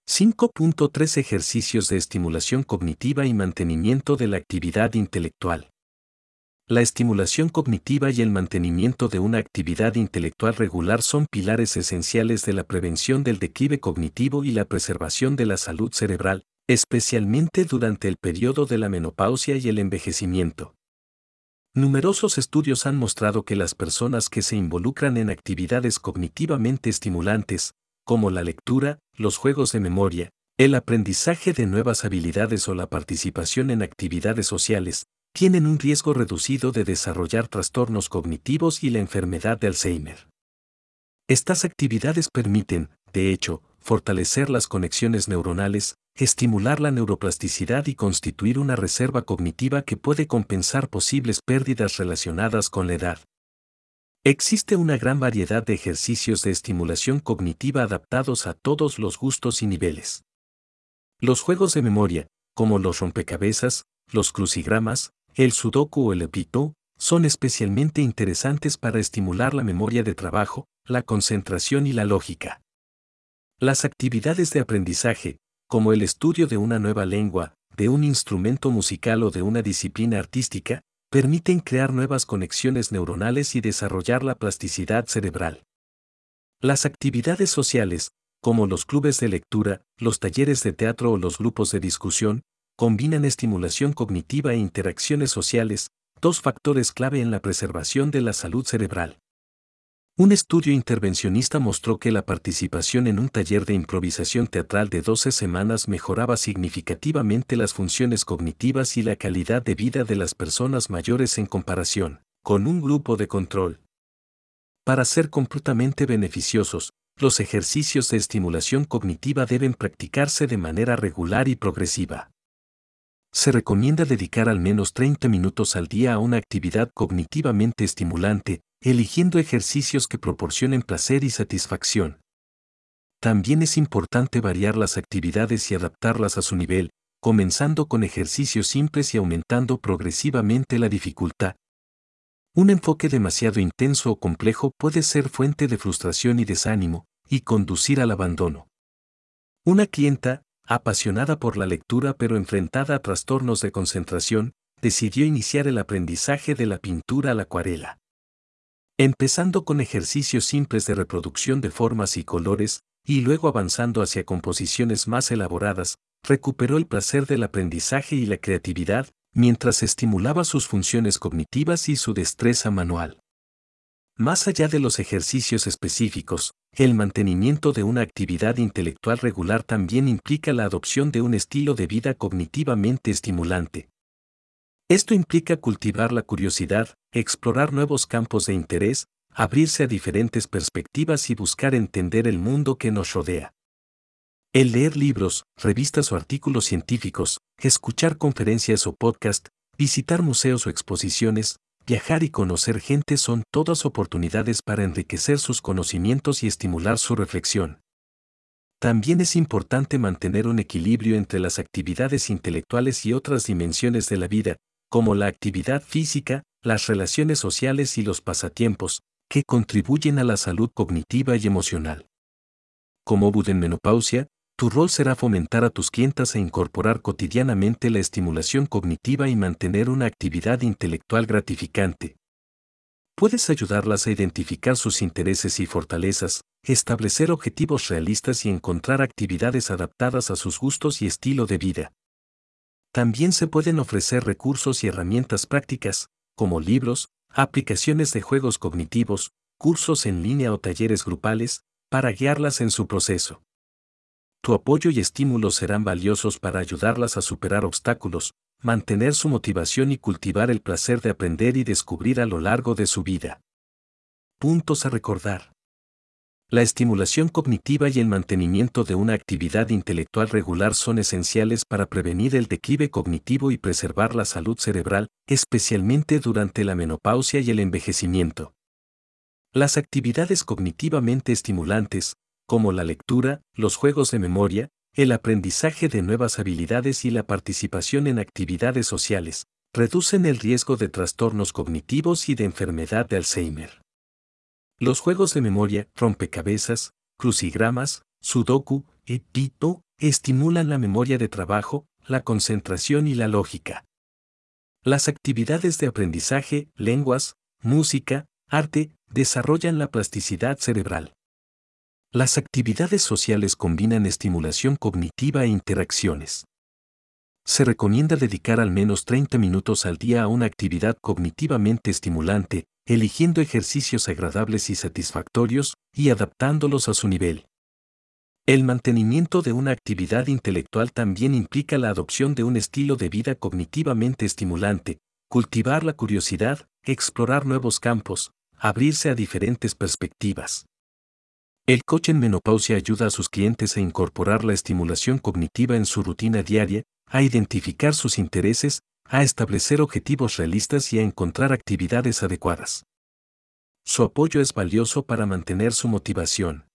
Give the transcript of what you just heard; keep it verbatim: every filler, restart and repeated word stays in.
cinco punto tres Ejercicios de estimulación cognitiva y mantenimiento de la actividad intelectual. La estimulación cognitiva y el mantenimiento de una actividad intelectual regular son pilares esenciales de la prevención del declive cognitivo y la preservación de la salud cerebral, especialmente durante el periodo de la menopausia y el envejecimiento. Numerosos estudios han mostrado que las personas que se involucran en actividades cognitivamente estimulantes, como la lectura, los juegos de memoria, el aprendizaje de nuevas habilidades o la participación en actividades sociales, tienen un riesgo reducido de desarrollar trastornos cognitivos y la enfermedad de Alzheimer. Estas actividades permiten, de hecho, fortalecer las conexiones neuronales, estimular la neuroplasticidad y constituir una reserva cognitiva que puede compensar posibles pérdidas relacionadas con la edad. Existe una gran variedad de ejercicios de estimulación cognitiva adaptados a todos los gustos y niveles. Los juegos de memoria, como los rompecabezas, los crucigramas, el sudoku o el epito, son especialmente interesantes para estimular la memoria de trabajo, la concentración y la lógica. Las actividades de aprendizaje, como el estudio de una nueva lengua, de un instrumento musical o de una disciplina artística, permiten crear nuevas conexiones neuronales y desarrollar la plasticidad cerebral. Las actividades sociales, como los clubes de lectura, los talleres de teatro o los grupos de discusión, combinan estimulación cognitiva e interacciones sociales, dos factores clave en la preservación de la salud cerebral. Un estudio intervencionista mostró que la participación en un taller de improvisación teatral de doce semanas mejoraba significativamente las funciones cognitivas y la calidad de vida de las personas mayores en comparación con un grupo de control. Para ser completamente beneficiosos, los ejercicios de estimulación cognitiva deben practicarse de manera regular y progresiva. Se recomienda dedicar al menos treinta minutos al día a una actividad cognitivamente estimulante, eligiendo ejercicios que proporcionen placer y satisfacción. También es importante variar las actividades y adaptarlas a su nivel, comenzando con ejercicios simples y aumentando progresivamente la dificultad. Un enfoque demasiado intenso o complejo puede ser fuente de frustración y desánimo, y conducir al abandono. Una clienta, apasionada por la lectura pero enfrentada a trastornos de concentración, decidió iniciar el aprendizaje de la pintura a la acuarela. Empezando con ejercicios simples de reproducción de formas y colores, y luego avanzando hacia composiciones más elaboradas, recuperó el placer del aprendizaje y la creatividad, mientras estimulaba sus funciones cognitivas y su destreza manual. Más allá de los ejercicios específicos, el mantenimiento de una actividad intelectual regular también implica la adopción de un estilo de vida cognitivamente estimulante. Esto implica cultivar la curiosidad, explorar nuevos campos de interés, abrirse a diferentes perspectivas y buscar entender el mundo que nos rodea. El leer libros, revistas o artículos científicos, escuchar conferencias o podcast, visitar museos o exposiciones, viajar y conocer gente son todas oportunidades para enriquecer sus conocimientos y estimular su reflexión. También es importante mantener un equilibrio entre las actividades intelectuales y otras dimensiones de la vida, como la actividad física, las relaciones sociales y los pasatiempos, que contribuyen a la salud cognitiva y emocional. Como Bud en menopausia, tu rol será fomentar a tus clientas a incorporar cotidianamente la estimulación cognitiva y mantener una actividad intelectual gratificante. Puedes ayudarlas a identificar sus intereses y fortalezas, establecer objetivos realistas y encontrar actividades adaptadas a sus gustos y estilo de vida. También se pueden ofrecer recursos y herramientas prácticas, como libros, aplicaciones de juegos cognitivos, cursos en línea o talleres grupales, para guiarlas en su proceso. Tu apoyo y estímulos serán valiosos para ayudarlas a superar obstáculos, mantener su motivación y cultivar el placer de aprender y descubrir a lo largo de su vida. Puntos a recordar. La estimulación cognitiva y el mantenimiento de una actividad intelectual regular son esenciales para prevenir el declive cognitivo y preservar la salud cerebral, especialmente durante la menopausia y el envejecimiento. Las actividades cognitivamente estimulantes, como la lectura, los juegos de memoria, el aprendizaje de nuevas habilidades y la participación en actividades sociales, reducen el riesgo de trastornos cognitivos y de enfermedad de Alzheimer. Los juegos de memoria, rompecabezas, crucigramas, sudoku, epito, estimulan la memoria de trabajo, la concentración y la lógica. Las actividades de aprendizaje, lenguas, música, arte, desarrollan la plasticidad cerebral. Las actividades sociales combinan estimulación cognitiva e interacciones. Se recomienda dedicar al menos treinta minutos al día a una actividad cognitivamente estimulante, eligiendo ejercicios agradables y satisfactorios, y adaptándolos a su nivel. El mantenimiento de una actividad intelectual también implica la adopción de un estilo de vida cognitivamente estimulante, cultivar la curiosidad, explorar nuevos campos, abrirse a diferentes perspectivas. El coach en menopausia ayuda a sus clientes a incorporar la estimulación cognitiva en su rutina diaria, a identificar sus intereses, a establecer objetivos realistas y a encontrar actividades adecuadas. Su apoyo es valioso para mantener su motivación.